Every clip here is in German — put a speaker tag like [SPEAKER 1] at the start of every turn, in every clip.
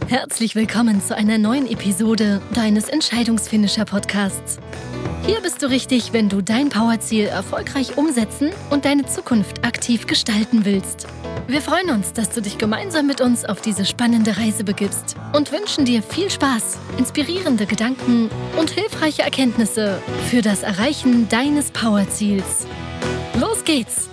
[SPEAKER 1] Herzlich willkommen zu einer neuen Episode deines Entscheidungsfinisher-Podcasts. Hier bist du richtig, wenn du dein Powerziel erfolgreich umsetzen und deine Zukunft aktiv gestalten willst. Wir freuen uns, dass du dich gemeinsam mit uns auf diese spannende Reise begibst und wünschen dir viel Spaß, inspirierende Gedanken und hilfreiche Erkenntnisse für das Erreichen deines Powerziels. Los geht's!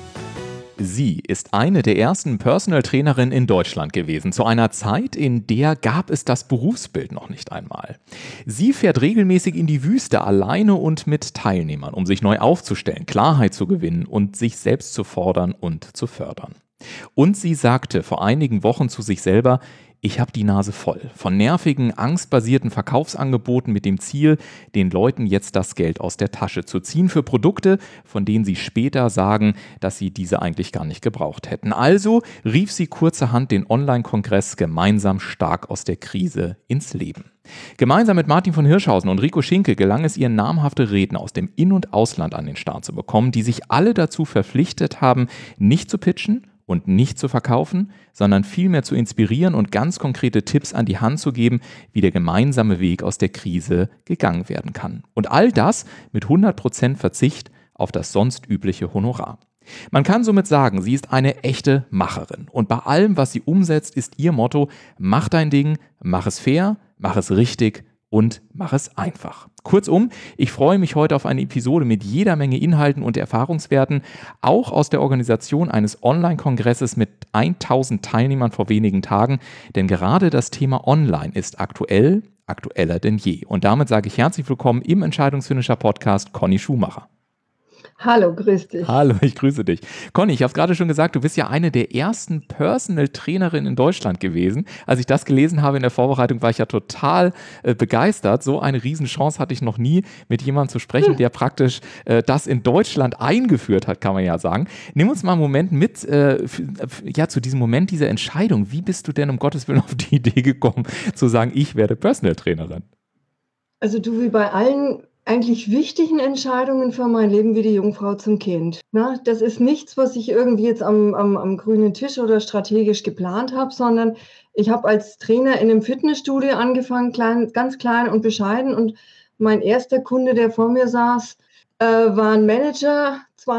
[SPEAKER 2] Sie ist eine der ersten Personal Trainerinnen in Deutschland gewesen, zu einer Zeit, in der gab es das Berufsbild noch nicht einmal. Sie fährt regelmäßig in die Wüste alleine und mit Teilnehmern, um sich neu aufzustellen, Klarheit zu gewinnen und sich selbst zu fordern und zu fördern. Und sie sagte vor einigen Wochen zu sich selber: Ich habe die Nase voll von nervigen, angstbasierten Verkaufsangeboten mit dem Ziel, den Leuten jetzt das Geld aus der Tasche zu ziehen für Produkte, von denen sie später sagen, dass sie diese eigentlich gar nicht gebraucht hätten. Also rief sie kurzerhand den Online-Kongress Gemeinsam stark aus der Krise ins Leben. Gemeinsam mit Martin von Hirschhausen und Rico Schinkel gelang es ihr, namhafte Redner aus dem In- und Ausland an den Start zu bekommen, die sich alle dazu verpflichtet haben, nicht zu pitchen und nicht zu verkaufen, sondern vielmehr zu inspirieren und ganz konkrete Tipps an die Hand zu geben, wie der gemeinsame Weg aus der Krise gegangen werden kann. Und all das mit 100% Verzicht auf das sonst übliche Honorar. Man kann somit sagen, sie ist eine echte Macherin. Und bei allem, was sie umsetzt, ist ihr Motto: Mach dein Ding, mach es fair, mach es richtig und mach es einfach. Kurzum, ich freue mich heute auf eine Episode mit jeder Menge Inhalten und Erfahrungswerten, auch aus der Organisation eines Online-Kongresses mit 1000 Teilnehmern vor wenigen Tagen, denn gerade das Thema Online ist aktueller denn je. Und damit sage ich herzlich willkommen im Entscheidungsfinisher-Podcast Conny Schumacher.
[SPEAKER 3] Hallo, grüß dich.
[SPEAKER 2] Hallo, ich grüße dich. Conny, ich habe es gerade schon gesagt, du bist ja eine der ersten Personal Trainerinnen in Deutschland gewesen. Als ich das gelesen habe in der Vorbereitung, war ich ja total begeistert. So eine Riesenchance hatte ich noch nie, mit jemandem zu sprechen, der praktisch das in Deutschland eingeführt hat, kann man ja sagen. Nimm uns mal einen Moment mit, zu diesem Moment dieser Entscheidung. Wie bist du denn um Gottes Willen auf die Idee gekommen, zu sagen, ich werde Personal Trainerin?
[SPEAKER 3] Also du, wie bei allen eigentlich wichtigen Entscheidungen für mein Leben wie die Jungfrau zum Kind. Na, das ist nichts, was ich irgendwie jetzt am grünen Tisch oder strategisch geplant habe, sondern ich habe als Trainer in einem Fitnessstudio angefangen, ganz klein und bescheiden. Und mein erster Kunde, der vor mir saß, war ein Manager,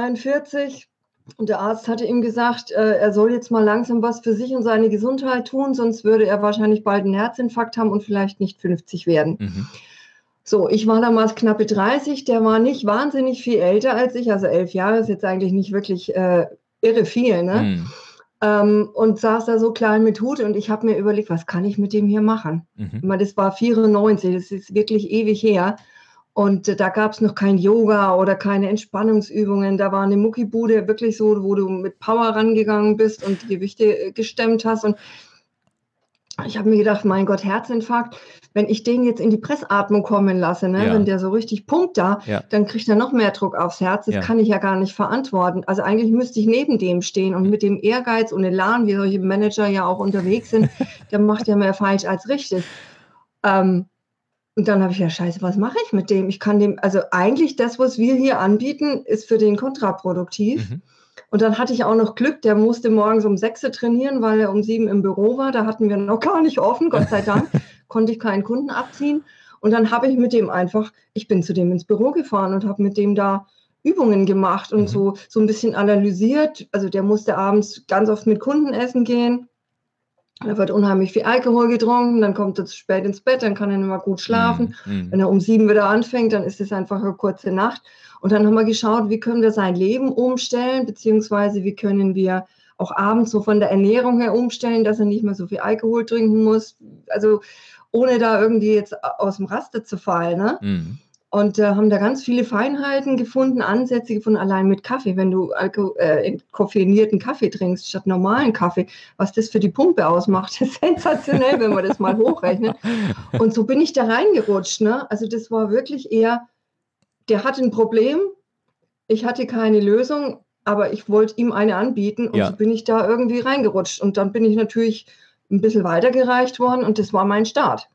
[SPEAKER 3] 42. Und der Arzt hatte ihm gesagt, er soll jetzt mal langsam was für sich und seine Gesundheit tun, sonst würde er wahrscheinlich bald einen Herzinfarkt haben und vielleicht nicht 50 werden.
[SPEAKER 2] Mhm.
[SPEAKER 3] So, ich war damals knappe 30, der war nicht wahnsinnig viel älter als ich, also 11 Jahre ist jetzt eigentlich nicht wirklich irre viel, ne? Und saß da so klein mit Hut und ich habe mir überlegt, was kann ich mit dem hier machen? Ich meine, das war 94, das ist wirklich ewig her. Und da gab es noch kein Yoga oder keine Entspannungsübungen. Da war eine Muckibude wirklich so, wo du mit Power rangegangen bist und die Gewichte gestemmt hast. Und ich habe mir gedacht, mein Gott, Herzinfarkt, wenn ich den jetzt in die Pressatmung kommen lasse, ne,
[SPEAKER 2] Ja.
[SPEAKER 3] wenn der so richtig pumpt da,
[SPEAKER 2] Ja.
[SPEAKER 3] dann kriegt er noch mehr Druck aufs Herz. Das
[SPEAKER 2] Ja.
[SPEAKER 3] kann ich ja gar nicht verantworten. Also eigentlich müsste ich neben dem stehen und mit dem Ehrgeiz und Elan, wie solche Manager ja auch unterwegs sind, der macht ja mehr falsch als richtig. Und dann habe ich ja, scheiße, was mache ich mit dem? Ich kann dem, also eigentlich das, was wir hier anbieten, ist für den kontraproduktiv.
[SPEAKER 2] Mhm.
[SPEAKER 3] Und dann hatte ich auch noch Glück, der musste morgens um 6 Uhr trainieren, weil er um 7 im Büro war. Da hatten wir noch gar nicht offen, Gott sei Dank, konnte ich keinen Kunden abziehen. Und dann habe ich mit dem einfach, ich bin zu dem ins Büro gefahren und habe mit dem da Übungen gemacht und so ein bisschen analysiert. Also der musste abends ganz oft mit Kunden essen gehen. Da wird unheimlich viel Alkohol getrunken, dann kommt er zu spät ins Bett, dann kann er nicht mehr gut schlafen. Wenn er um 7 wieder anfängt, dann ist es einfach eine kurze Nacht. Und dann haben wir geschaut, wie können wir sein Leben umstellen, beziehungsweise wie können wir auch abends so von der Ernährung her umstellen, dass er nicht mehr so viel Alkohol trinken muss. Also ohne da irgendwie jetzt aus dem Raster zu fallen, ne? Und haben da ganz viele Feinheiten gefunden, Ansätze gefunden, allein mit Kaffee. Wenn du koffeinierten Kaffee trinkst statt normalen Kaffee, was das für die Pumpe ausmacht, ist sensationell, wenn man das mal hochrechnet. Und so bin ich da reingerutscht, ne? Also das war wirklich eher, der hatte ein Problem, ich hatte keine Lösung, aber ich wollte ihm eine anbieten und so bin ich da irgendwie reingerutscht. Und dann bin ich natürlich ein bisschen weitergereicht worden und das war mein Start.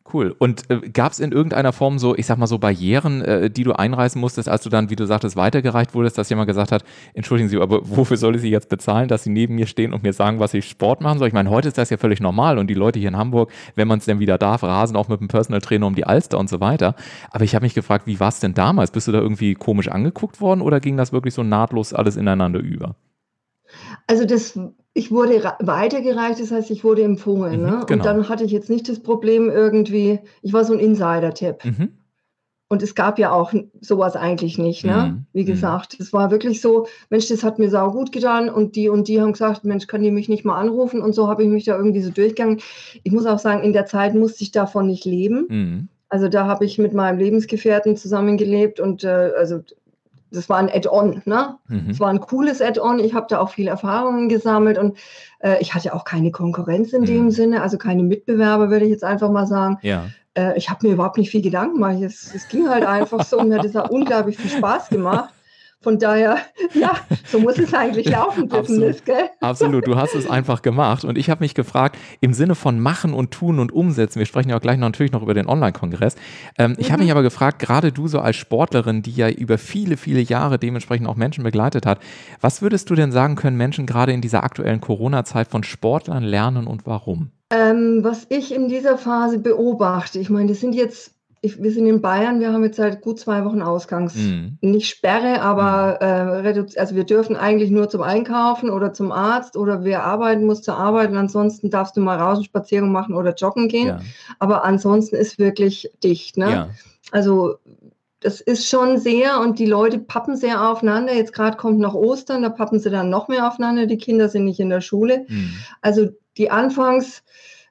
[SPEAKER 2] Cool. Und gab es in irgendeiner Form so, ich sag mal so Barrieren, die du einreißen musstest, als du dann, wie du sagtest, weitergereicht wurdest, dass jemand gesagt hat, entschuldigen Sie, aber wofür soll ich Sie jetzt bezahlen, dass Sie neben mir stehen und mir sagen, was ich Sport machen soll? Ich meine, heute ist das ja völlig normal und die Leute hier in Hamburg, wenn man es denn wieder darf, rasen auch mit einem Personal Trainer um die Alster und so weiter. Aber ich habe mich gefragt, wie war es denn damals? Bist du da irgendwie komisch angeguckt worden oder ging das wirklich so nahtlos alles ineinander über?
[SPEAKER 3] Also ich wurde weitergereicht, das heißt, ich wurde empfohlen. Ne? Und
[SPEAKER 2] Genau.
[SPEAKER 3] dann hatte ich jetzt nicht das Problem irgendwie, ich war so ein Insider-Tipp.
[SPEAKER 2] Mhm.
[SPEAKER 3] Und es gab ja auch sowas eigentlich nicht, ne? Wie gesagt, es war wirklich so, Mensch, das hat mir saugut getan und die haben gesagt, Mensch, kann die mich nicht mal anrufen? Und so habe ich mich da irgendwie so durchgegangen. Ich muss auch sagen, in der Zeit musste ich davon nicht leben. Also da habe ich mit meinem Lebensgefährten zusammengelebt und also das war ein Add-on, ne? Es war ein cooles Add-on. Ich habe da auch viele Erfahrungen gesammelt und ich hatte auch keine Konkurrenz in dem Sinne, also keine Mitbewerber, würde ich jetzt einfach mal sagen.
[SPEAKER 2] Ja.
[SPEAKER 3] Ich habe mir überhaupt nicht viel Gedanken gemacht. Es ging halt einfach so und mir hat es auch unglaublich viel Spaß gemacht. Von daher, ja, so muss es eigentlich laufen, Business, gell?
[SPEAKER 2] Absolut, du hast es einfach gemacht und ich habe mich gefragt, im Sinne von machen und tun und umsetzen, wir sprechen ja auch gleich natürlich noch über den Online-Kongress, ich habe mich aber gefragt, gerade du so als Sportlerin, die ja über viele, viele Jahre dementsprechend auch Menschen begleitet hat, was würdest du denn sagen, können Menschen gerade in dieser aktuellen Corona-Zeit von Sportlern lernen und warum?
[SPEAKER 3] Was ich in dieser Phase beobachte, ich meine, wir sind in Bayern, wir haben jetzt seit gut 2 Wochen nicht Sperre, aber also wir dürfen eigentlich nur zum Einkaufen oder zum Arzt oder wer arbeiten muss zur Arbeit und ansonsten darfst du mal raus und Spaziergang machen oder joggen gehen,
[SPEAKER 2] Ja.
[SPEAKER 3] aber ansonsten ist wirklich dicht, ne?
[SPEAKER 2] Ja.
[SPEAKER 3] Also das ist schon sehr und die Leute pappen sehr aufeinander. Jetzt gerade kommt noch Ostern, da pappen sie dann noch mehr aufeinander. Die Kinder sind nicht in der Schule. Also die Anfangs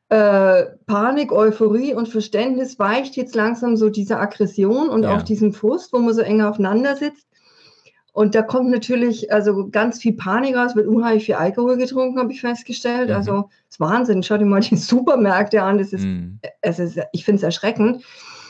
[SPEAKER 3] Panik, Euphorie und Verständnis weicht jetzt langsam so diese Aggression und auch diesen Frust, wo man so eng aufeinander sitzt. Und da kommt natürlich also ganz viel Panik raus, wird unheimlich viel Alkohol getrunken, habe ich festgestellt. Also das ist Wahnsinn. Schau dir mal die Supermärkte an. Ich finde es erschreckend.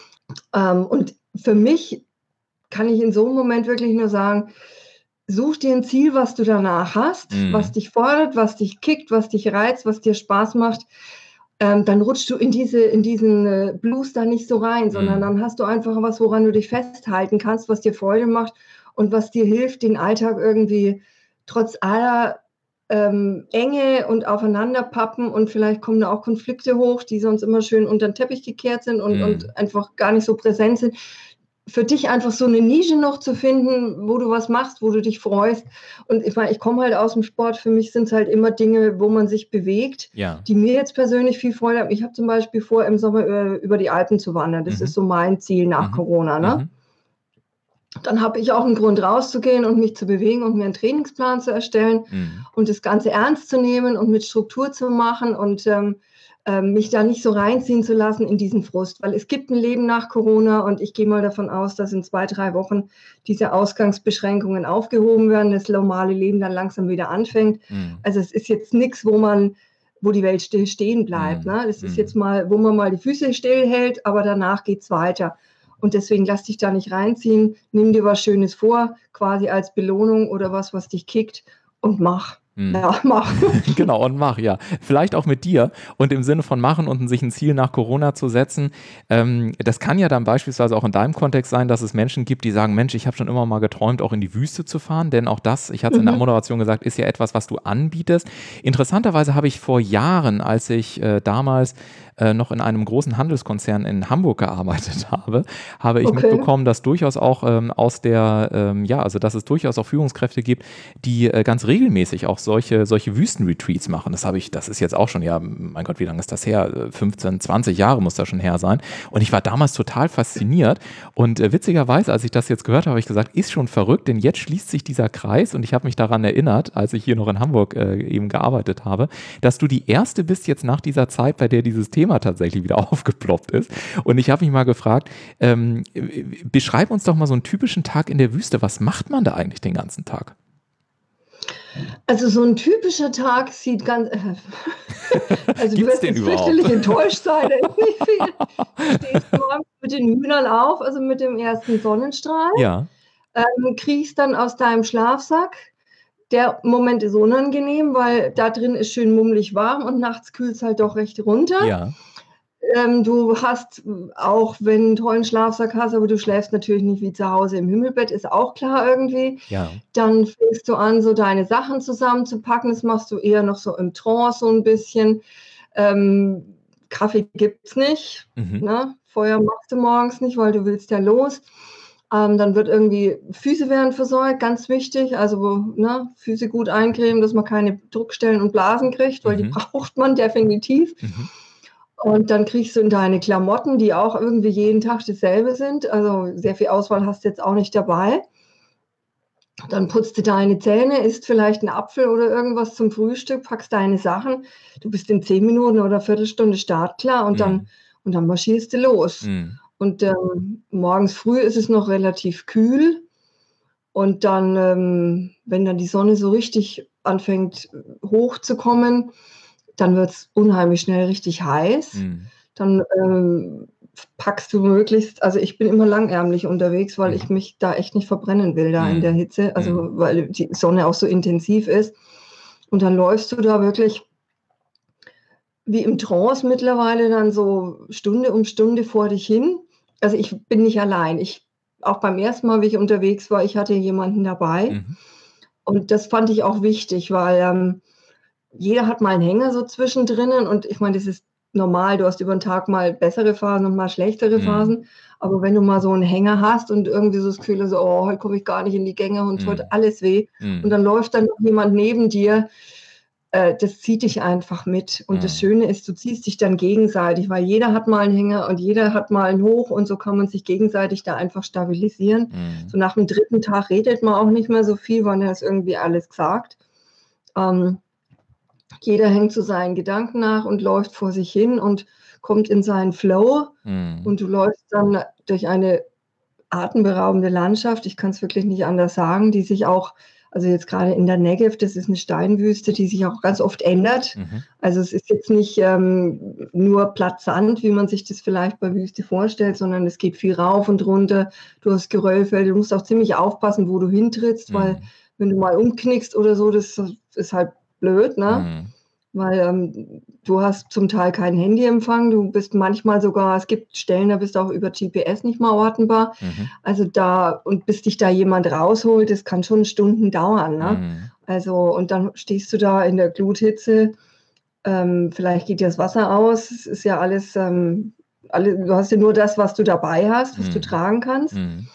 [SPEAKER 3] Und für mich kann ich in so einem Moment wirklich nur sagen, such dir ein Ziel, was du danach hast, was dich fordert, was dich kickt, was dich reizt, was dir Spaß macht. Dann rutschst du in diesen Blues da nicht so rein, sondern dann hast du einfach was, woran du dich festhalten kannst, was dir Freude macht und was dir hilft, den Alltag irgendwie trotz aller Enge und Aufeinanderpappen und vielleicht kommen da auch Konflikte hoch, die sonst immer schön unter den Teppich gekehrt sind und einfach gar nicht so präsent sind. Für dich einfach so eine Nische noch zu finden, wo du was machst, wo du dich freust. Und ich meine, ich komme halt aus dem Sport. Für mich sind es halt immer Dinge, wo man sich bewegt, die mir jetzt persönlich viel Freude haben. Ich habe zum Beispiel vor, im Sommer über die Alpen zu wandern. Das ist so mein Ziel nach Corona. Ne? Dann habe ich auch einen Grund rauszugehen und mich zu bewegen und mir einen Trainingsplan zu erstellen und das Ganze ernst zu nehmen und mit Struktur zu machen und mich da nicht so reinziehen zu lassen in diesen Frust, weil es gibt ein Leben nach Corona und ich gehe mal davon aus, dass in 2, 3 Wochen diese Ausgangsbeschränkungen aufgehoben werden, das normale Leben dann langsam wieder anfängt. Also es ist jetzt nichts, wo die Welt still stehen bleibt. Ne? Das ist jetzt mal, wo man mal die Füße stillhält, aber danach geht's weiter. Und deswegen lass dich da nicht reinziehen, nimm dir was Schönes vor, quasi als Belohnung oder was dich kickt und mach. Ja, mach.
[SPEAKER 2] Genau, und mach, ja. Vielleicht auch mit dir und im Sinne von machen und sich ein Ziel nach Corona zu setzen. Das kann ja dann beispielsweise auch in deinem Kontext sein, dass es Menschen gibt, die sagen, Mensch, ich habe schon immer mal geträumt, auch in die Wüste zu fahren, denn auch das, ich hatte es in der Moderation gesagt, ist ja etwas, was du anbietest. Interessanterweise habe ich vor Jahren, als ich damals noch in einem großen Handelskonzern in Hamburg gearbeitet habe ich mitbekommen, dass durchaus auch dass es durchaus auch Führungskräfte gibt, die ganz regelmäßig auch solche Wüstenretreats machen. Das ist jetzt auch schon, ja, mein Gott, wie lange ist das her? 15, 20 Jahre muss das schon her sein. Und ich war damals total fasziniert und witzigerweise, als ich das jetzt gehört habe, habe ich gesagt, ist schon verrückt, denn jetzt schließt sich dieser Kreis und ich habe mich daran erinnert, als ich hier noch in Hamburg eben gearbeitet habe, dass du die Erste bist jetzt nach dieser Zeit, bei der dieses Thema tatsächlich wieder aufgeploppt ist. Und ich habe mich mal gefragt, beschreib uns doch mal so einen typischen Tag in der Wüste. Was macht man da eigentlich den ganzen Tag?
[SPEAKER 3] Also so ein typischer Tag sieht ganz... Also du wirst jetzt fürchterlich enttäuscht sein, da ist nicht viel. Du stehst morgens mit den Hühnern auf, also mit dem ersten Sonnenstrahl, kriechst dann aus deinem Schlafsack. Der Moment ist unangenehm, weil da drin ist schön mummelig warm und nachts kühlt es halt doch recht runter.
[SPEAKER 2] Ja.
[SPEAKER 3] du hast auch, wenn du einen tollen Schlafsack hast, aber du schläfst natürlich nicht wie zu Hause im Himmelbett, ist auch klar irgendwie.
[SPEAKER 2] Ja.
[SPEAKER 3] Dann fängst du an, so deine Sachen zusammenzupacken. Das machst du eher noch so im Trance so ein bisschen. Kaffee gibt's nicht. Ne? Feuer machst du morgens nicht, weil du willst ja los. Dann wird irgendwie, Füße werden versorgt, ganz wichtig. Also Füße gut eincremen, dass man keine Druckstellen und Blasen kriegt, weil die braucht man definitiv. Und dann kriegst du in deine Klamotten, die auch irgendwie jeden Tag dasselbe sind. Also sehr viel Auswahl hast du jetzt auch nicht dabei. Dann putzt du deine Zähne, isst vielleicht einen Apfel oder irgendwas zum Frühstück, packst deine Sachen. Du bist in 10 Minuten oder Viertelstunde startklar und dann marschierst du los. Und morgens früh ist es noch relativ kühl. Und dann, wenn dann die Sonne so richtig anfängt hochzukommen, dann wird es unheimlich schnell richtig heiß. Dann packst du möglichst, also ich bin immer langärmlich unterwegs, weil ich mich da echt nicht verbrennen will da in der Hitze, also weil die Sonne auch so intensiv ist. Und dann läufst du da wirklich wie im Trance mittlerweile dann so Stunde um Stunde vor dich hin. Also ich bin nicht allein. Auch beim ersten Mal, wie ich unterwegs war, ich hatte jemanden dabei. Und das fand ich auch wichtig, weil jeder hat mal einen Hänger so zwischendrin. Und ich meine, das ist normal. Du hast über den Tag mal bessere Phasen und mal schlechtere Phasen. Aber wenn du mal so einen Hänger hast und irgendwie so das Gefühl hast, oh, heute komme ich gar nicht in die Gänge und tut alles weh. Und dann läuft dann noch jemand neben dir, das zieht dich einfach mit. Und das Schöne ist, du ziehst dich dann gegenseitig, weil jeder hat mal einen Hänger und jeder hat mal einen Hoch und so kann man sich gegenseitig da einfach stabilisieren. So nach dem 3. Tag redet man auch nicht mehr so viel, weil er ist irgendwie alles gesagt. Jeder hängt zu seinen Gedanken nach und läuft vor sich hin und kommt in seinen Flow. Und du läufst dann durch eine atemberaubende Landschaft, ich kann es wirklich nicht anders sagen, die sich auch, also jetzt gerade in der Negev, das ist eine Steinwüste, die sich auch ganz oft ändert. Also es ist jetzt nicht nur platt Sand, wie man sich das vielleicht bei Wüste vorstellt, sondern es geht viel rauf und runter. Du hast Geröllfelder, du musst auch ziemlich aufpassen, wo du hintrittst, weil wenn du mal umknickst oder so, das ist halt blöd, ne? Weil du hast zum Teil keinen Handyempfang, du bist manchmal sogar, es gibt Stellen, da bist du auch über GPS nicht mal ortenbar. Also und bis dich da jemand rausholt, das kann schon Stunden dauern, ne? Also, und dann stehst du da in der Gluthitze, vielleicht geht dir das Wasser aus, es ist ja alles, du hast ja nur das, was du dabei hast, was du tragen kannst.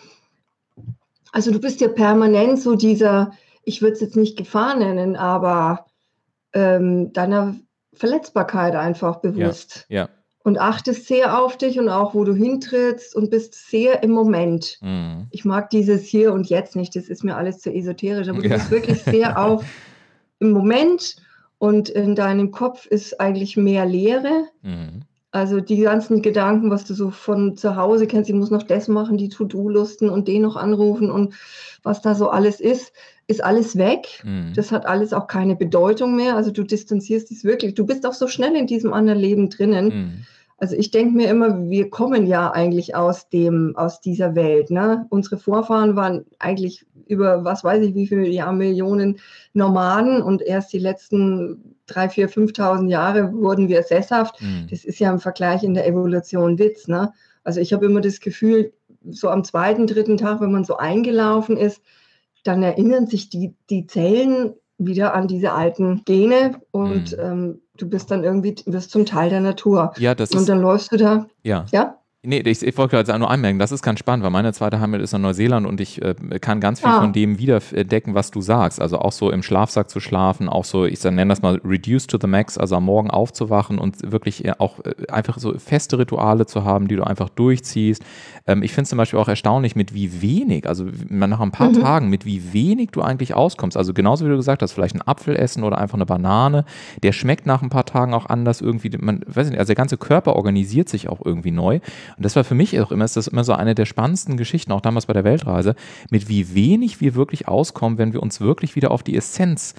[SPEAKER 3] Also du bist ja permanent so dieser, ich würde es jetzt nicht Gefahr nennen, aber deiner Verletzbarkeit einfach bewusst. Und achtest sehr auf dich und auch, wo du hintrittst und bist sehr im Moment. Ich mag dieses Hier und Jetzt nicht, das ist mir alles zu esoterisch, aber du bist wirklich sehr auf im Moment und in deinem Kopf ist eigentlich mehr Leere. Also die ganzen Gedanken, was du so von zu Hause kennst, ich muss noch das machen, die To-Do-Listen und den noch anrufen und was da so alles ist alles weg. Das hat alles auch keine Bedeutung mehr. Also du distanzierst dich wirklich. Du bist auch so schnell in diesem anderen Leben drinnen. Also ich denke mir immer, wir kommen ja eigentlich aus dieser Welt. Ne? Unsere Vorfahren waren eigentlich über, was weiß ich, wie viele Millionen Nomaden und erst die letzten 3.000, 4.000, 5.000 Jahre wurden wir sesshaft. Das ist ja im Vergleich in der Evolution Witz. Ne? Also ich habe immer das Gefühl, so am 2., 3. Tag, wenn man so eingelaufen ist, dann erinnern sich die Zellen wieder an diese alten Gene und du bist dann irgendwie, wirst zum Teil der Natur.
[SPEAKER 2] Ja, das ist,
[SPEAKER 3] und dann läufst du da.
[SPEAKER 2] Ja.
[SPEAKER 3] Ja?
[SPEAKER 2] Nee, ich wollte gerade nur anmerken, das ist ganz spannend, weil meine zweite Heimat ist in Neuseeland und ich kann ganz viel von dem wiederentdecken, was du sagst. Also auch so im Schlafsack zu schlafen, auch so, ich nenne das mal reduce to the max, also am Morgen aufzuwachen und wirklich auch einfach so feste Rituale zu haben, die du einfach durchziehst. Ich finde es zum Beispiel auch erstaunlich, mit wie wenig, also nach ein paar Tagen, mit wie wenig du eigentlich auskommst. Also genauso wie du gesagt hast, vielleicht einen Apfel essen oder einfach eine Banane, der schmeckt nach ein paar Tagen auch anders irgendwie, man weiß nicht, also der ganze Körper organisiert sich auch irgendwie neu. Und das war für mich auch immer, ist das immer so eine der spannendsten Geschichten, auch damals bei der Weltreise, mit wie wenig wir wirklich auskommen, wenn wir uns wirklich wieder auf die Essenz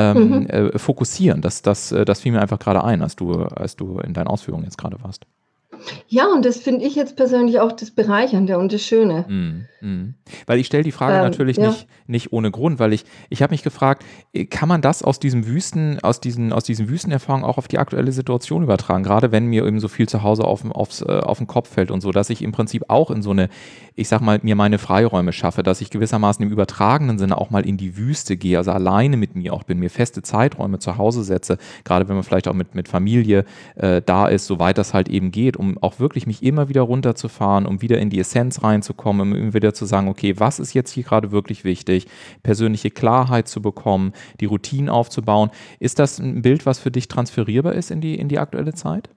[SPEAKER 2] fokussieren. Das fiel mir einfach gerade ein, als du in deinen Ausführungen jetzt gerade warst.
[SPEAKER 3] Ja, und das finde ich jetzt persönlich auch das Bereichernde und das Schöne.
[SPEAKER 2] Weil ich stelle die Frage natürlich
[SPEAKER 3] Ja.
[SPEAKER 2] nicht ohne Grund, weil ich habe mich gefragt, kann man das aus diesen Wüstenerfahrungen auch auf die aktuelle Situation übertragen, gerade wenn mir eben so viel zu Hause auf den Kopf fällt und so, dass ich im Prinzip auch in so eine, ich sag mal, mir meine Freiräume schaffe, dass ich gewissermaßen im übertragenen Sinne auch mal in die Wüste gehe, also alleine mit mir auch bin, mir feste Zeiträume zu Hause setze, gerade wenn man vielleicht auch mit Familie da ist, soweit das halt eben geht, um auch wirklich mich immer wieder runterzufahren, um wieder in die Essenz reinzukommen, um immer wieder zu sagen, okay, was ist jetzt hier gerade wirklich wichtig, persönliche Klarheit zu bekommen, die Routinen aufzubauen. Ist das ein Bild, was für dich transferierbar ist in die aktuelle Zeit?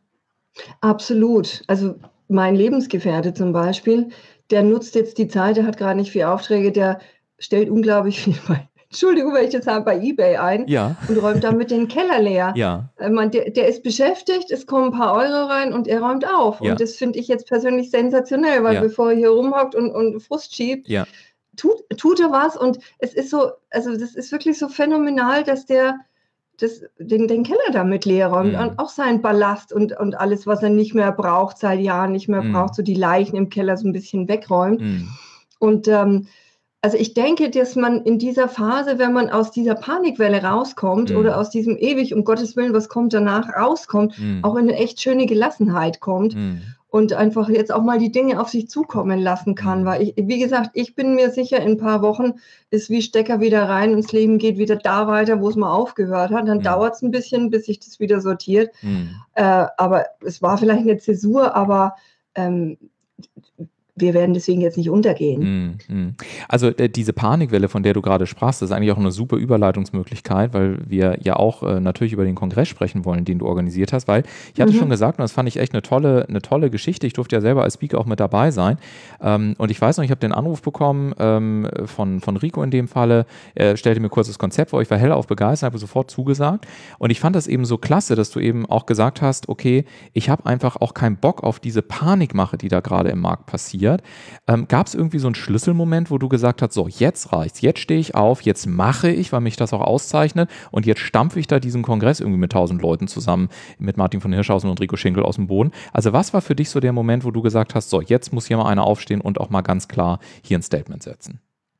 [SPEAKER 3] Absolut. Also mein Lebensgefährte zum Beispiel, der nutzt jetzt die Zeit, der hat gerade nicht viel Aufträge, der stellt unglaublich viel bei, Entschuldigung, wenn ich das sage, bei eBay ein
[SPEAKER 2] Ja,
[SPEAKER 3] und räumt damit den Keller leer.
[SPEAKER 2] ja,
[SPEAKER 3] Der ist beschäftigt, es kommen ein paar Euro rein und er räumt auf.
[SPEAKER 2] ja,
[SPEAKER 3] Und das finde ich jetzt persönlich sensationell, weil
[SPEAKER 2] ja,
[SPEAKER 3] bevor er hier rumhockt und Frust schiebt,
[SPEAKER 2] ja,
[SPEAKER 3] tut er was. Und es ist so, also das ist wirklich so phänomenal, dass der den Keller damit leer räumt und
[SPEAKER 2] mm,
[SPEAKER 3] auch seinen Ballast und alles, was er nicht mehr braucht, seit Jahren nicht mehr braucht,
[SPEAKER 2] mm,
[SPEAKER 3] so die Leichen im Keller so ein bisschen wegräumt.
[SPEAKER 2] mm,
[SPEAKER 3] Und also ich denke, dass man in dieser Phase, wenn man aus dieser Panikwelle rauskommt oder
[SPEAKER 2] mm,
[SPEAKER 3] aus diesem ewig, um Gottes Willen, was kommt danach, rauskommt,
[SPEAKER 2] mm,
[SPEAKER 3] auch in eine echt schöne Gelassenheit kommt
[SPEAKER 2] mm,
[SPEAKER 3] und einfach jetzt auch mal die Dinge auf sich zukommen lassen kann.
[SPEAKER 2] mm,
[SPEAKER 3] Weil ich, wie gesagt, ich bin mir sicher, in ein paar Wochen ist wie Stecker wieder rein und das Leben geht wieder da weiter, wo es mal aufgehört hat. Dann
[SPEAKER 2] mm,
[SPEAKER 3] dauert es ein bisschen, bis sich das wieder sortiert.
[SPEAKER 2] mm.
[SPEAKER 3] Aber es war vielleicht eine Zäsur, aber ähm, wir werden deswegen jetzt nicht untergehen.
[SPEAKER 2] Also diese Panikwelle, von der du gerade sprachst, ist eigentlich auch eine super Überleitungsmöglichkeit, weil wir ja auch natürlich über den Kongress sprechen wollen, den du organisiert hast, weil ich hatte schon
[SPEAKER 3] Mhm.
[SPEAKER 2] gesagt, und das fand ich echt eine tolle Geschichte, ich durfte ja selber als Speaker auch mit dabei sein, und ich weiß noch, ich habe den Anruf bekommen von Rico in dem Falle, er stellte mir kurz das Konzept vor, ich war hellauf begeistert, habe sofort zugesagt und ich fand das eben so klasse, dass du eben auch gesagt hast, okay, ich habe einfach auch keinen Bock auf diese Panikmache, die da gerade im Markt passiert. Gab es irgendwie so einen Schlüsselmoment, wo du gesagt hast, so, jetzt reicht's, jetzt stehe ich auf, jetzt mache ich, weil mich das auch auszeichnet und jetzt stampfe ich da diesen Kongress irgendwie mit 1000 Leuten zusammen, mit Martin von Hirschhausen und Rico Schinkel aus dem Boden. Also was war für dich so der Moment, wo du gesagt hast, so, jetzt muss hier mal einer aufstehen und auch mal ganz klar hier ein Statement setzen?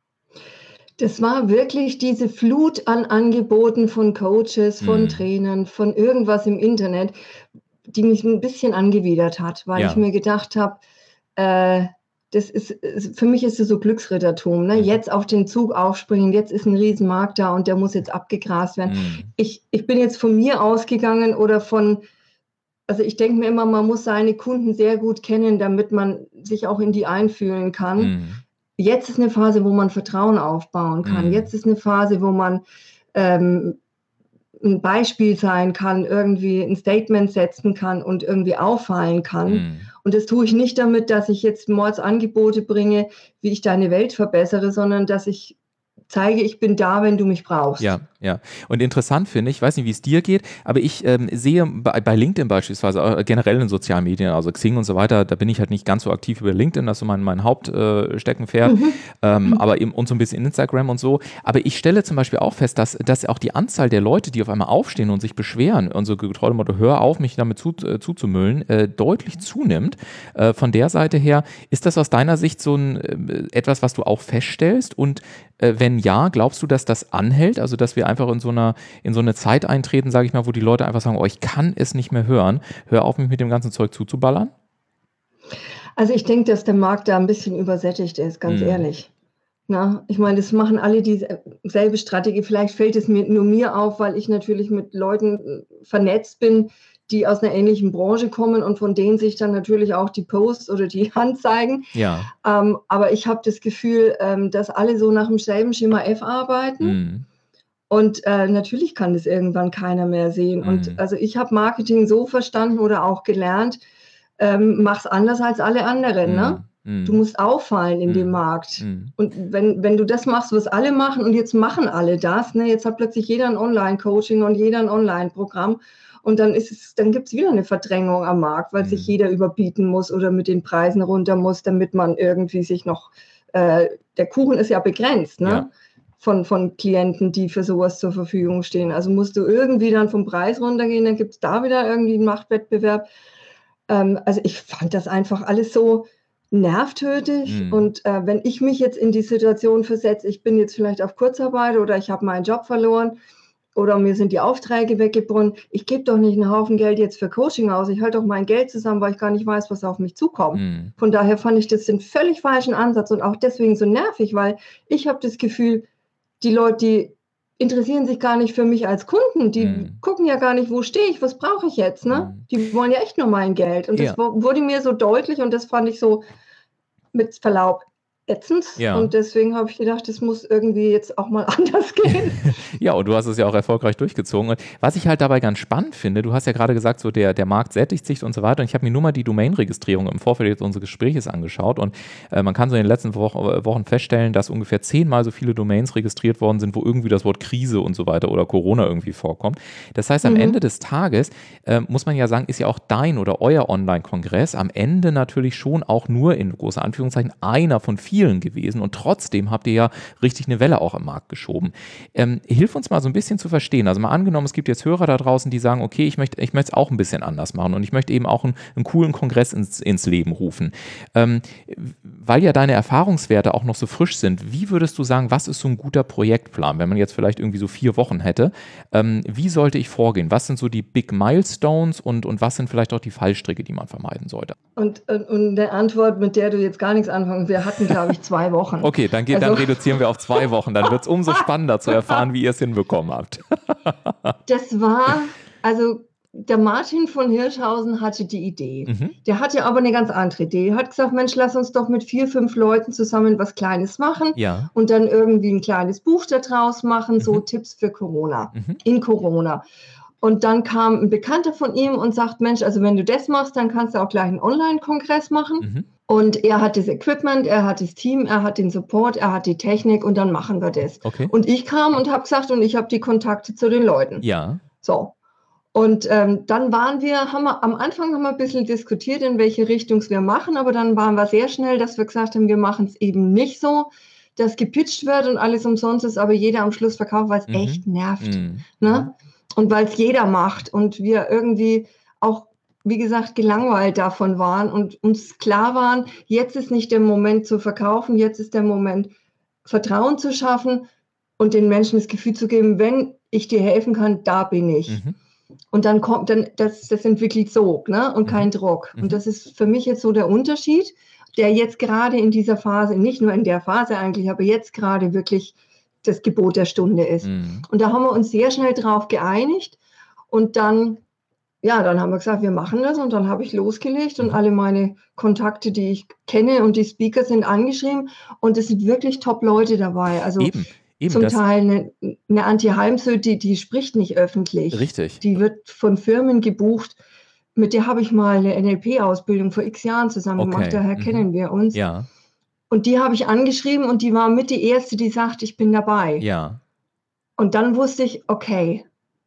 [SPEAKER 3] Das war wirklich diese Flut an Angeboten von Coaches, von
[SPEAKER 2] Mm,
[SPEAKER 3] Trainern, von irgendwas im Internet, die mich ein bisschen angewidert hat, weil ich
[SPEAKER 2] ja.
[SPEAKER 3] mir gedacht habe, äh, für mich ist es so Glücksrittertum, ne?
[SPEAKER 2] Mhm.
[SPEAKER 3] Jetzt auf den Zug aufspringen, jetzt ist ein Riesenmarkt da und der muss jetzt abgegrast werden.
[SPEAKER 2] Mm,
[SPEAKER 3] Ich bin jetzt von mir ausgegangen oder also ich denke mir immer, man muss seine Kunden sehr gut kennen, damit man sich auch in die einfühlen kann.
[SPEAKER 2] mm,
[SPEAKER 3] Jetzt ist eine Phase, wo man Vertrauen aufbauen kann.
[SPEAKER 2] mm,
[SPEAKER 3] Jetzt ist eine Phase, wo man ähm, ein Beispiel sein kann, irgendwie ein Statement setzen kann und irgendwie auffallen kann.
[SPEAKER 2] mm.
[SPEAKER 3] Und das tue ich nicht damit, dass ich jetzt Mordsangebote bringe, wie ich deine Welt verbessere, sondern dass ich zeige, ich bin da, wenn du mich brauchst.
[SPEAKER 2] Ja, ja. Und interessant finde ich, weiß nicht, wie es dir geht, aber ich sehe bei LinkedIn beispielsweise, generell in sozialen Medien, also Xing und so weiter, da bin ich halt nicht ganz so aktiv über LinkedIn, das ist so mein Hauptsteckenpferd, aber eben und so ein bisschen Instagram und so. Aber ich stelle zum Beispiel auch fest, dass auch die Anzahl der Leute, die auf einmal aufstehen und sich beschweren und so getreu dem Motto, hör auf, mich damit zuzumüllen, deutlich zunimmt. Von der Seite her, ist das aus deiner Sicht so etwas, was du auch feststellst? Und wenn ja, glaubst du, dass das anhält? Also, dass wir einfach in so eine Zeit eintreten, sage ich mal, wo die Leute einfach sagen, oh, ich kann es nicht mehr hören. Hör auf, mich mit dem ganzen Zeug zuzuballern?
[SPEAKER 3] Also ich denke, dass der Markt da ein bisschen übersättigt ist, ganz
[SPEAKER 2] Mm,
[SPEAKER 3] ehrlich. Na, ich meine, das machen alle dieselbe Strategie. Vielleicht fällt es nur mir auf, weil ich natürlich mit Leuten vernetzt bin, die aus einer ähnlichen Branche kommen und von denen sich dann natürlich auch die Posts oder die Anzeigen.
[SPEAKER 2] ja.
[SPEAKER 3] Aber ich habe das Gefühl, dass alle so nach demselben Schema F arbeiten.
[SPEAKER 2] Mm,
[SPEAKER 3] Und natürlich kann das irgendwann keiner mehr sehen. Und
[SPEAKER 2] mm,
[SPEAKER 3] also ich habe Marketing so verstanden oder auch gelernt, mach's anders als alle anderen. Ne?
[SPEAKER 2] mm,
[SPEAKER 3] Du
[SPEAKER 2] mm,
[SPEAKER 3] musst auffallen in dem
[SPEAKER 2] mm,
[SPEAKER 3] Markt.
[SPEAKER 2] mm,
[SPEAKER 3] Und wenn du das machst, was alle machen, und jetzt machen alle das, ne? Jetzt hat plötzlich jeder ein Online-Coaching und jeder ein Online-Programm. Und dann gibt es wieder eine Verdrängung am Markt, weil sich
[SPEAKER 2] mm.
[SPEAKER 3] jeder überbieten muss oder mit den Preisen runter muss, damit man irgendwie sich noch, der Kuchen ist ja begrenzt,
[SPEAKER 2] Ja.
[SPEAKER 3] ne? Von Klienten, die für sowas zur Verfügung stehen. Also musst du irgendwie dann vom Preis runtergehen, dann gibt es da wieder irgendwie einen Machtwettbewerb. Also ich fand das einfach alles so nervtötig.
[SPEAKER 2] Mhm.
[SPEAKER 3] Und wenn ich mich jetzt in die Situation versetze, ich bin jetzt vielleicht auf Kurzarbeit oder ich habe meinen Job verloren oder mir sind die Aufträge weggebrochen, ich gebe doch nicht einen Haufen Geld jetzt für Coaching aus. Ich halte doch mein Geld zusammen, weil ich gar nicht weiß, was auf mich zukommt.
[SPEAKER 2] Mhm.
[SPEAKER 3] Von daher fand ich das den völlig falschen Ansatz und auch deswegen so nervig, weil ich habe das Gefühl, die Leute, die interessieren sich gar nicht für mich als Kunden. Die gucken ja gar nicht, wo stehe ich, was brauche ich jetzt, ne? Die wollen ja echt nur mein Geld. Und das
[SPEAKER 2] Ja.
[SPEAKER 3] wurde mir so deutlich und das fand ich so mit Verlaub ätzend.
[SPEAKER 2] Ja.
[SPEAKER 3] Und deswegen habe ich gedacht, das muss irgendwie jetzt auch mal anders gehen.
[SPEAKER 2] Ja, und du hast es ja auch erfolgreich durchgezogen. Und was ich halt dabei ganz spannend finde, du hast ja gerade gesagt, so der Markt sättigt sich und so weiter. Und ich habe mir nur mal die Domain-Registrierung im Vorfeld jetzt unseres Gespräches angeschaut. Und man kann so in den letzten Wochen feststellen, dass ungefähr 10-mal so viele Domains registriert worden sind, wo irgendwie das Wort Krise und so weiter oder Corona irgendwie vorkommt. Das heißt, am Ende des Tages muss man ja sagen, ist ja auch dein oder euer Online-Kongress am Ende natürlich schon auch nur in große Anführungszeichen einer von vielen gewesen. Und trotzdem habt ihr ja richtig eine Welle auch im Markt geschoben. Hilf uns mal so ein bisschen zu verstehen. Also mal angenommen, es gibt jetzt Hörer da draußen, die sagen, okay, ich möchte es auch ein bisschen anders machen und ich möchte eben auch einen coolen Kongress ins Leben rufen. Weil ja deine Erfahrungswerte auch noch so frisch sind, wie würdest du sagen, was ist so ein guter Projektplan, wenn man jetzt vielleicht irgendwie so 4 Wochen hätte? Wie sollte ich vorgehen? Was sind so die Big Milestones und was sind vielleicht auch die Fallstricke, die man vermeiden sollte?
[SPEAKER 3] Und eine Antwort, mit der du jetzt gar nichts anfangen, wir hatten, glaube ich, 2 Wochen.
[SPEAKER 2] Okay, dann reduzieren wir auf 2 Wochen. Dann wird es umso spannender zu erfahren, wie ihr es hinbekommen habt.
[SPEAKER 3] Das war, also der Martin von Hirschhausen hatte die Idee. Der hatte aber eine ganz andere Idee. Er hat gesagt, Mensch, lass uns doch mit 4, 5 Leuten zusammen was Kleines machen und dann irgendwie ein kleines Buch daraus machen, so Tipps für Corona, in Corona. Und dann kam ein Bekannter von ihm und sagt, Mensch, also wenn du das machst, dann kannst du auch gleich einen Online-Kongress machen. Und er hat das Equipment, er hat das Team, er hat den Support, er hat die Technik und dann machen wir das.
[SPEAKER 2] Okay.
[SPEAKER 3] Und ich kam und habe gesagt, und ich habe die Kontakte zu den Leuten.
[SPEAKER 2] Ja.
[SPEAKER 3] So. Und dann am Anfang haben wir ein bisschen diskutiert, in welche Richtung wir machen, aber dann waren wir sehr schnell, dass wir gesagt haben, wir machen es eben nicht so, dass gepitcht wird und alles umsonst ist, aber jeder am Schluss verkauft, weil es echt nervt. Ne? Und weil es jeder macht und wir irgendwie auch, wie gesagt, gelangweilt davon waren und uns klar waren, jetzt ist nicht der Moment zu verkaufen, jetzt ist der Moment, Vertrauen zu schaffen und den Menschen das Gefühl zu geben, wenn ich dir helfen kann, da bin ich. Und dann kommt, das entwickelt Sog, ne? Und kein Druck. Und das ist für mich jetzt so der Unterschied, der jetzt gerade in dieser Phase, nicht nur in der Phase eigentlich, aber jetzt gerade wirklich das Gebot der Stunde ist. Und da haben wir uns sehr schnell drauf geeinigt und dann haben wir gesagt, wir machen das und dann habe ich losgelegt und alle meine Kontakte, die ich kenne und die Speaker sind angeschrieben und es sind wirklich Top-Leute dabei. Also
[SPEAKER 2] Eben
[SPEAKER 3] zum Teil eine Antje Heimsö, die spricht nicht öffentlich.
[SPEAKER 2] Richtig.
[SPEAKER 3] Die wird von Firmen gebucht. Mit der habe ich mal eine NLP-Ausbildung vor x Jahren zusammen gemacht, daher kennen wir uns.
[SPEAKER 2] Ja.
[SPEAKER 3] Und die habe ich angeschrieben und die war mit die Erste, die sagt, ich bin dabei.
[SPEAKER 2] Ja.
[SPEAKER 3] Und dann wusste ich, okay,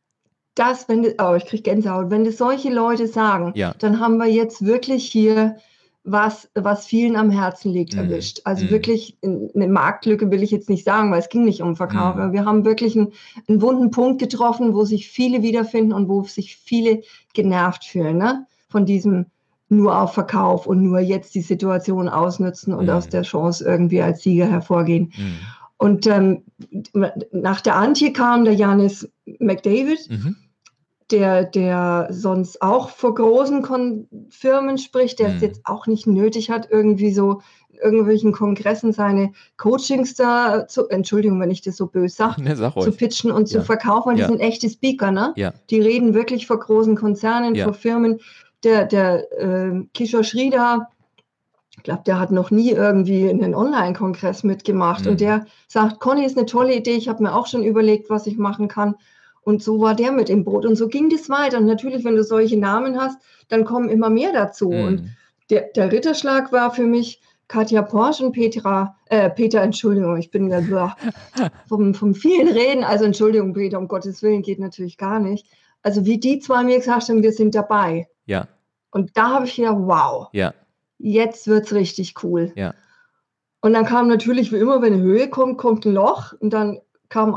[SPEAKER 3] ich kriege Gänsehaut, wenn das solche Leute sagen, dann haben wir jetzt wirklich hier was vielen am Herzen liegt, erwischt. Also wirklich eine Marktlücke will ich jetzt nicht sagen, weil es ging nicht um Verkauf, aber wir haben wirklich einen wunden Punkt getroffen, wo sich viele wiederfinden und wo sich viele genervt fühlen, ne? Von diesem nur auf Verkauf und nur jetzt die Situation ausnutzen und aus der Chance irgendwie als Sieger hervorgehen. Und nach der Antje kam der Janis McDavid, der sonst auch vor großen Firmen spricht, der es jetzt auch nicht nötig hat, irgendwie so in irgendwelchen Kongressen seine Coachings da Entschuldigung, wenn ich das so böse sage, zu pitchen und zu verkaufen, weil die sind echte Speaker, ne? Ja. Die reden wirklich vor großen Konzernen, vor Firmen. Der Kishore Sridhar, ich glaube, der hat noch nie irgendwie einen Online-Kongress mitgemacht und der sagt, Conny, ist eine tolle Idee, ich habe mir auch schon überlegt, was ich machen kann. Und so war der mit im Boot und so ging das weiter. Und natürlich, wenn du solche Namen hast, dann kommen immer mehr dazu. Und der Ritterschlag war für mich Katja Porsche und Peter, Entschuldigung, ich bin ja vom vielen Reden, also Entschuldigung, Peter, um Gottes Willen, geht natürlich gar nicht. Also wie die zwei mir gesagt haben, wir sind dabei.
[SPEAKER 2] Ja.
[SPEAKER 3] Und da habe ich gedacht, wow, jetzt wird es richtig cool.
[SPEAKER 2] Ja.
[SPEAKER 3] Und dann kam natürlich, wie immer, wenn eine Höhe kommt, kommt ein Loch. Und dann kam an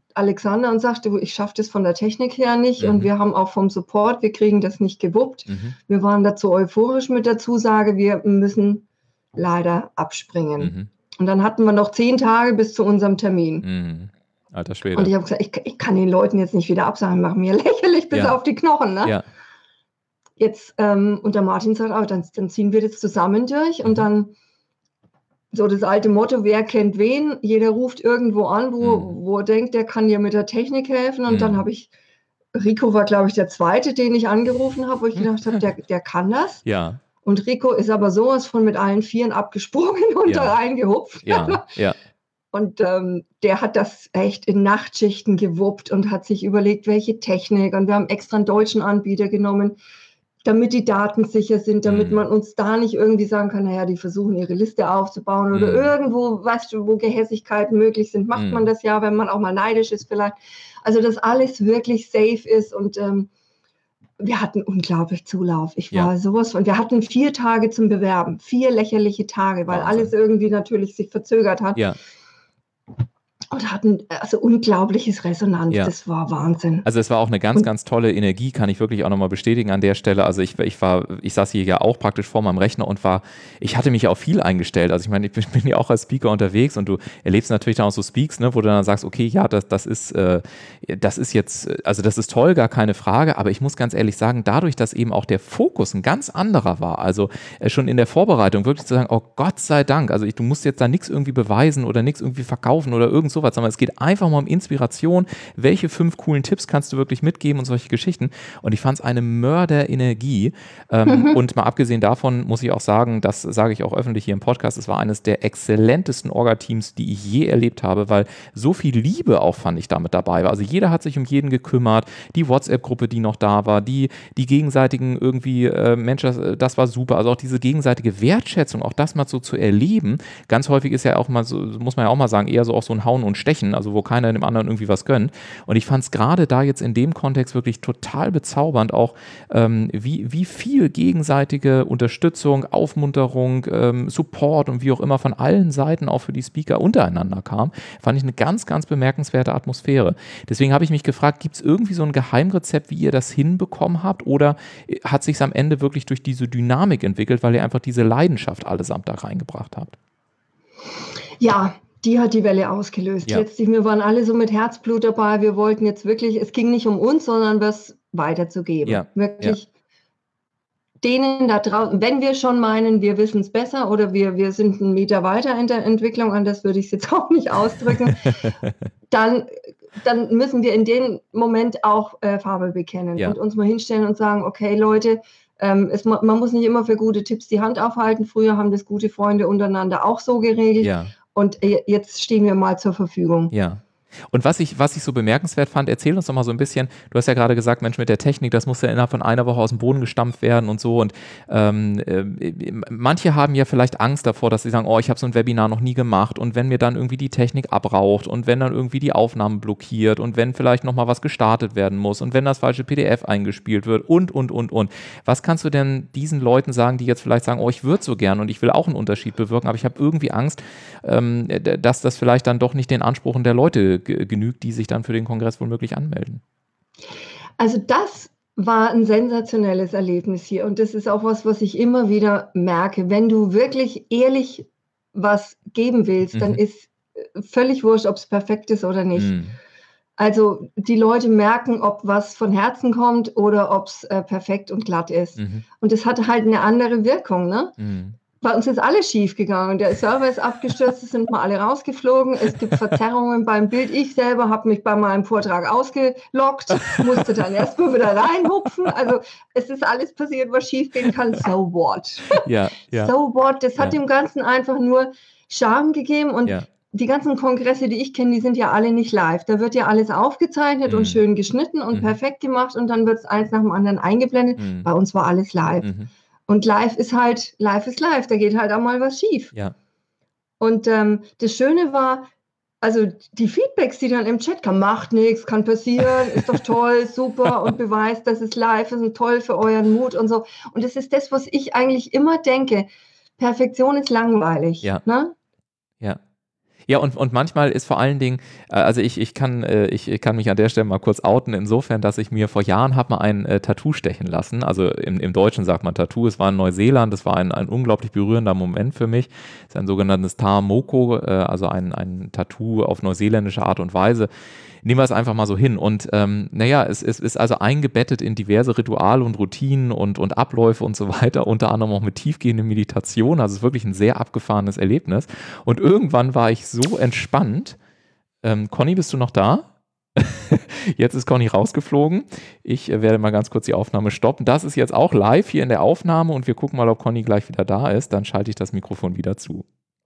[SPEAKER 3] Alexander und sagt, du, ich schaffe das von der Technik her nicht und wir haben auch vom Support, wir kriegen das nicht gewuppt. Wir waren dazu euphorisch mit der Zusage, wir müssen leider abspringen. Und dann hatten wir noch 10 Tage bis zu unserem Termin.
[SPEAKER 2] Alter Schwede.
[SPEAKER 3] Und ich habe gesagt, ich kann den Leuten jetzt nicht wieder absagen, machen mir lächerlich bis auf die Knochen. Ne?
[SPEAKER 2] Ja.
[SPEAKER 3] Jetzt, und der Martin sagt, oh, dann ziehen wir das zusammen durch und dann so das alte Motto, wer kennt wen? Jeder ruft irgendwo an, wo er denkt, der kann dir mit der Technik helfen. Und dann habe ich, Rico war, glaube ich, der zweite, den ich angerufen habe, wo ich gedacht habe, der kann das.
[SPEAKER 2] Ja.
[SPEAKER 3] Und Rico ist aber sowas von mit allen Vieren abgesprungen und da reingehupft.
[SPEAKER 2] Ja, ja.
[SPEAKER 3] Und der hat das echt in Nachtschichten gewuppt und hat sich überlegt, welche Technik. Und wir haben extra einen deutschen Anbieter genommen, damit die Daten sicher sind, damit man uns da nicht irgendwie sagen kann, naja, die versuchen ihre Liste aufzubauen oder irgendwo, weißt du, wo Gehässigkeiten möglich sind, macht man das ja, wenn man auch mal neidisch ist vielleicht. Also, dass alles wirklich safe ist und wir hatten unglaublich Zulauf. Ich war sowas von, wir hatten 4 Tage zum Bewerben, 4 lächerliche Tage, weil alles irgendwie natürlich sich verzögert hat.
[SPEAKER 2] Ja.
[SPEAKER 3] Und hatten also unglaubliches Resonanz.
[SPEAKER 2] Ja.
[SPEAKER 3] Das war Wahnsinn.
[SPEAKER 2] Also es war auch eine ganz, ganz tolle Energie, kann ich wirklich auch nochmal bestätigen an der Stelle. Also ich saß hier ja auch praktisch vor meinem Rechner und ich hatte mich auf viel eingestellt. Also ich meine, ich bin ja auch als Speaker unterwegs und du erlebst natürlich dann auch so Speaks, ne, wo du dann sagst, okay, ja, das ist jetzt, also das ist toll, gar keine Frage, aber ich muss ganz ehrlich sagen, dadurch, dass eben auch der Fokus ein ganz anderer war, also schon in der Vorbereitung wirklich zu sagen, oh Gott sei Dank, also du musst jetzt da nichts irgendwie beweisen oder nichts irgendwie verkaufen oder irgend sowas, sondern es geht einfach mal um Inspiration. Welche 5 coolen Tipps kannst du wirklich mitgeben und solche Geschichten? Und ich fand es eine Mörderenergie. Und mal abgesehen davon muss ich auch sagen, das sage ich auch öffentlich hier im Podcast, es war eines der exzellentesten Orga-Teams, die ich je erlebt habe, weil so viel Liebe auch, fand ich, damit dabei war. Also jeder hat sich um jeden gekümmert, die WhatsApp-Gruppe, die noch da war, die gegenseitigen irgendwie, Mensch, das war super. Also auch diese gegenseitige Wertschätzung, auch das mal so zu erleben. Ganz häufig ist ja auch mal so, muss man ja auch mal sagen, eher so auch so ein Hauen und Stechen, also wo keiner dem anderen irgendwie was gönnt. Und ich fand es gerade da jetzt in dem Kontext wirklich total bezaubernd, auch wie viel gegenseitige Unterstützung, Aufmunterung, Support und wie auch immer von allen Seiten auch für die Speaker untereinander kam. Fand ich eine ganz, ganz bemerkenswerte Atmosphäre. Deswegen habe ich mich gefragt, gibt es irgendwie so ein Geheimrezept, wie ihr das hinbekommen habt, oder hat sich es am Ende wirklich durch diese Dynamik entwickelt, weil ihr einfach diese Leidenschaft allesamt da reingebracht habt?
[SPEAKER 3] Ja, die hat die Welle ausgelöst.
[SPEAKER 2] Ja.
[SPEAKER 3] Letztlich, wir waren alle so mit Herzblut dabei. Wir wollten jetzt wirklich, es ging nicht um uns, sondern was weiterzugeben.
[SPEAKER 2] Ja.
[SPEAKER 3] Wirklich denen da draußen, wenn wir schon meinen, wir wissen es besser oder wir sind einen Meter weiter in der Entwicklung, anders würde ich es jetzt auch nicht ausdrücken, dann müssen wir in dem Moment auch Farbe bekennen und uns mal hinstellen und sagen, okay, Leute, man muss nicht immer für gute Tipps die Hand aufhalten. Früher haben das gute Freunde untereinander auch so geregelt.
[SPEAKER 2] Ja.
[SPEAKER 3] Und jetzt stehen wir mal zur Verfügung.
[SPEAKER 2] Ja. Und was ich so bemerkenswert fand, erzähl uns doch mal so ein bisschen, du hast ja gerade gesagt, Mensch, mit der Technik, das muss ja innerhalb von einer Woche aus dem Boden gestampft werden und so, und manche haben ja vielleicht Angst davor, dass sie sagen, oh, ich habe so ein Webinar noch nie gemacht, und wenn mir dann irgendwie die Technik abraucht und wenn dann irgendwie die Aufnahme blockiert und wenn vielleicht nochmal was gestartet werden muss und wenn das falsche PDF eingespielt wird und. Was kannst du denn diesen Leuten sagen, die jetzt vielleicht sagen, oh, ich würde so gern und ich will auch einen Unterschied bewirken, aber ich habe irgendwie Angst, dass das vielleicht dann doch nicht den Ansprüchen der Leute genügt, die sich dann für den Kongress womöglich anmelden?
[SPEAKER 3] Also das war ein sensationelles Erlebnis hier und das ist auch was ich immer wieder merke. Wenn du wirklich ehrlich was geben willst, dann ist völlig wurscht, ob es perfekt ist oder nicht. Also die Leute merken, ob was von Herzen kommt oder ob es perfekt und glatt ist. Und das hat halt eine andere Wirkung, ne? Bei uns ist alles schief gegangen. Der Server ist abgestürzt, es sind mal alle rausgeflogen. Es gibt Verzerrungen beim Bild. Ich selber habe mich bei meinem Vortrag ausgeloggt, musste dann erstmal wieder reinhupfen. Also es ist alles passiert, was schief gehen kann. So what?
[SPEAKER 2] Ja.
[SPEAKER 3] So what? Das hat dem Ganzen einfach nur Charme gegeben. Und die ganzen Kongresse, die ich kenne, die sind ja alle nicht live. Da wird ja alles aufgezeichnet und schön geschnitten und perfekt gemacht und dann wird es eins nach dem anderen eingeblendet. Bei uns war alles live. Und live ist live, da geht halt auch mal was schief.
[SPEAKER 2] Ja.
[SPEAKER 3] Und das Schöne war, also die Feedbacks, die dann im Chat kamen, macht nichts, kann passieren, ist doch toll, super und beweist, dass es live ist und toll für euren Mut und so. Und das ist das, was ich eigentlich immer denke. Perfektion ist langweilig.
[SPEAKER 2] Ja.
[SPEAKER 3] Ne?
[SPEAKER 2] Ja. Ja, und manchmal ist vor allen Dingen, also ich kann mich an der Stelle mal kurz outen, insofern, dass ich mir vor Jahren habe mal ein Tattoo stechen lassen. Also im Deutschen sagt man Tattoo, es war in Neuseeland, das war ein unglaublich berührender Moment für mich. Es ist ein sogenanntes Taha Moko, also ein Tattoo auf neuseeländische Art und Weise. Nehmen wir es einfach mal so hin. Und es ist also eingebettet in diverse Rituale und Routinen und Abläufe und so weiter, unter anderem auch mit tiefgehender Meditation. Also es ist wirklich ein sehr abgefahrenes Erlebnis. Und irgendwann war ich so entspannt. Conny, bist du noch da? Jetzt ist Conny rausgeflogen. Ich werde mal ganz kurz die Aufnahme stoppen. Das ist jetzt auch live hier in der Aufnahme und wir gucken mal, ob Conny gleich wieder da ist. Dann schalte ich das Mikrofon wieder zu.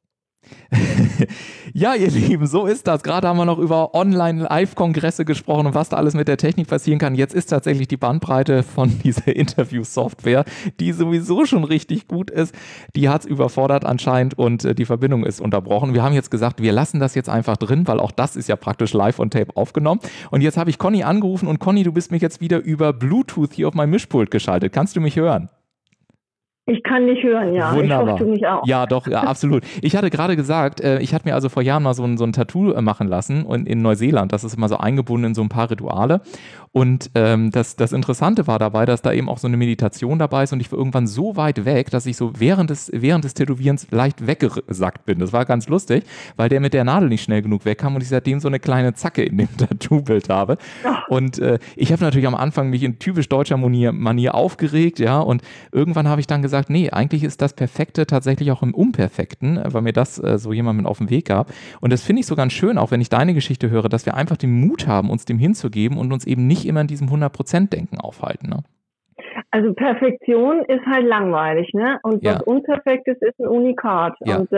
[SPEAKER 2] Ja, ihr Lieben, so ist das. Gerade haben wir noch über Online-Live-Kongresse gesprochen und was da alles mit der Technik passieren kann. Jetzt ist tatsächlich die Bandbreite von dieser Interview-Software, die sowieso schon richtig gut ist, die hat es überfordert anscheinend und die Verbindung ist unterbrochen. Wir haben jetzt gesagt, wir lassen das jetzt einfach drin, weil auch das ist ja praktisch live on tape aufgenommen. Und jetzt habe ich Conny angerufen und Conny, du bist mich jetzt wieder über Bluetooth hier auf mein Mischpult geschaltet. Kannst du mich hören?
[SPEAKER 3] Ich kann dich hören, ja.
[SPEAKER 2] Wunderbar.
[SPEAKER 3] Ich hoffe, du mich auch.
[SPEAKER 2] Ja, doch, ja, absolut. Ich hatte gerade gesagt, ich hatte mir also vor Jahren mal so ein Tattoo machen lassen und in Neuseeland, das ist immer so eingebunden in so ein paar Rituale. Und das Interessante war dabei, dass da eben auch so eine Meditation dabei ist und ich war irgendwann so weit weg, dass ich so während des Tätowierens leicht weggesackt bin. Das war ganz lustig, weil der mit der Nadel nicht schnell genug wegkam und ich seitdem so eine kleine Zacke in dem Tattoo-Bild habe. Und ich habe natürlich am Anfang mich in typisch deutscher Manier aufgeregt, ja, und irgendwann habe ich dann gesagt, nee, eigentlich ist das Perfekte tatsächlich auch im Unperfekten, weil mir das so jemand mit auf den Weg gab. Und das finde ich so ganz schön, auch wenn ich deine Geschichte höre, dass wir einfach den Mut haben, uns dem hinzugeben und uns eben nicht immer in diesem 100%-Denken aufhalten. Ne?
[SPEAKER 3] Also Perfektion ist halt langweilig, ne? Und was Unperfektes ist ein Unikat.
[SPEAKER 2] Ja.
[SPEAKER 3] Und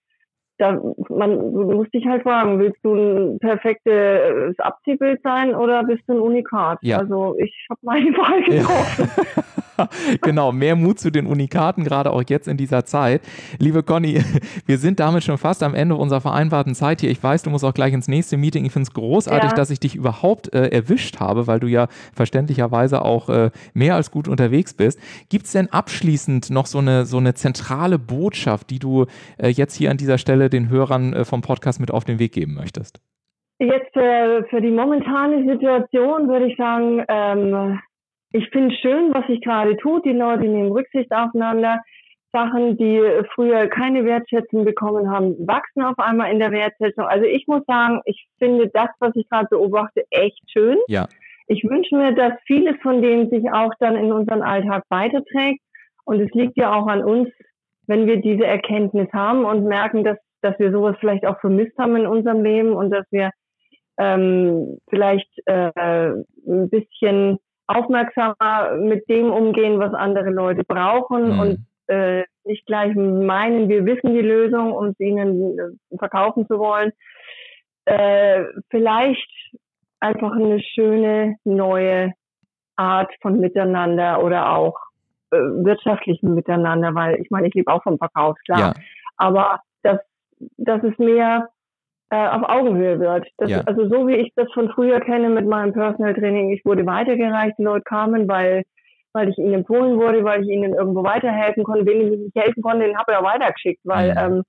[SPEAKER 3] du musst dich halt fragen, willst du ein perfektes Abziehbild sein oder bist du ein Unikat?
[SPEAKER 2] Ja.
[SPEAKER 3] Also ich habe meine Wahl getroffen.
[SPEAKER 2] Genau, mehr Mut zu den Unikaten, gerade auch jetzt in dieser Zeit. Liebe Conny, wir sind damit schon fast am Ende unserer vereinbarten Zeit hier. Ich weiß, du musst auch gleich ins nächste Meeting. Ich finde es großartig, dass ich dich überhaupt erwischt habe, weil du ja verständlicherweise auch mehr als gut unterwegs bist. Gibt es denn abschließend noch so eine zentrale Botschaft, die du jetzt hier an dieser Stelle den Hörern vom Podcast mit auf den Weg geben möchtest?
[SPEAKER 3] Jetzt für die momentane Situation würde ich sagen, ich finde es schön, was sich gerade tut. Die Leute nehmen Rücksicht aufeinander. Sachen, die früher keine Wertschätzung bekommen haben, wachsen auf einmal in der Wertschätzung. Also ich muss sagen, ich finde das, was ich gerade beobachte, echt schön.
[SPEAKER 2] Ja.
[SPEAKER 3] Ich wünsche mir, dass vieles von dem sich auch dann in unseren Alltag weiterträgt. Und es liegt ja auch an uns, wenn wir diese Erkenntnis haben und merken, dass wir sowas vielleicht auch vermisst haben in unserem Leben und dass wir vielleicht ein bisschen aufmerksamer mit dem umgehen, was andere Leute brauchen und nicht gleich meinen, wir wissen die Lösung, um es ihnen verkaufen zu wollen. Vielleicht einfach eine schöne neue Art von Miteinander oder auch wirtschaftlichem Miteinander, weil ich meine, ich lebe auch vom Verkauf, klar. Ja. Aber dass es mehr auf Augenhöhe wird. Also so wie ich das von früher kenne mit meinem Personal Training, ich wurde weitergereicht, die Leute kamen, weil ich ihnen empfohlen wurde, weil ich ihnen irgendwo weiterhelfen konnte. Wen ich nicht helfen konnte, den habe ich auch weitergeschickt, weil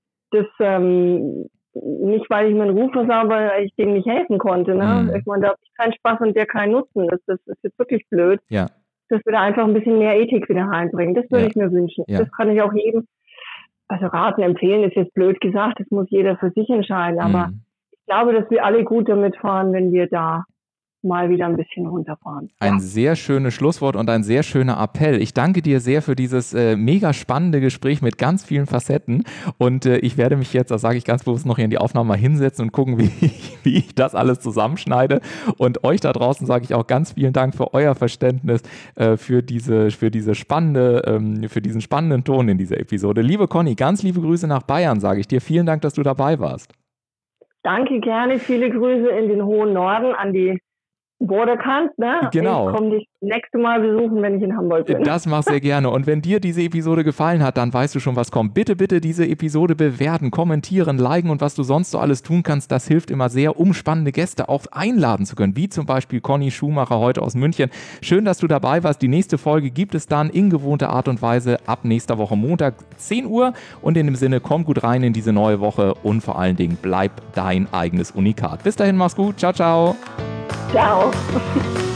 [SPEAKER 3] nicht, weil ich meinen Ruf versau, weil ich denen nicht helfen konnte. Ne? Ich meine, da habe ich keinen Spaß und der keinen Nutzen. Das ist jetzt wirklich blöd. Ja. Dass wir da einfach ein bisschen mehr Ethik wieder reinbringen. Das würde ich mir wünschen. Ja. Das kann ich auch jedem, also raten, empfehlen ist jetzt blöd gesagt, das muss jeder für sich entscheiden, aber ich glaube, dass wir alle gut damit fahren, wenn wir da mal wieder ein bisschen runterfahren.
[SPEAKER 2] Ein sehr schönes Schlusswort und ein sehr schöner Appell. Ich danke dir sehr für dieses mega spannende Gespräch mit ganz vielen Facetten und ich werde mich jetzt, das sage ich ganz bewusst, noch hier in die Aufnahme mal hinsetzen und gucken, wie ich das alles zusammenschneide und euch da draußen sage ich auch ganz vielen Dank für euer Verständnis für diesen spannenden Ton in dieser Episode. Liebe Conny, ganz liebe Grüße nach Bayern, sage ich dir. Vielen Dank, dass du dabei warst.
[SPEAKER 3] Danke, gerne. Viele Grüße in den hohen Norden an die wo du kannst, ne?
[SPEAKER 2] Genau.
[SPEAKER 3] Ich komme dich nächste Mal besuchen, wenn ich in Hamburg bin.
[SPEAKER 2] Das mach sehr gerne. Und wenn dir diese Episode gefallen hat, dann weißt du schon, was kommt. Bitte, bitte diese Episode bewerten, kommentieren, liken und was du sonst so alles tun kannst. Das hilft immer sehr, um spannende Gäste auch einladen zu können, wie zum Beispiel Conny Schumacher heute aus München. Schön, dass du dabei warst. Die nächste Folge gibt es dann in gewohnter Art und Weise ab nächster Woche Montag 10 Uhr. Und in dem Sinne, komm gut rein in diese neue Woche und vor allen Dingen bleib dein eigenes Unikat. Bis dahin, mach's gut. Ciao, ciao.
[SPEAKER 3] Ciao.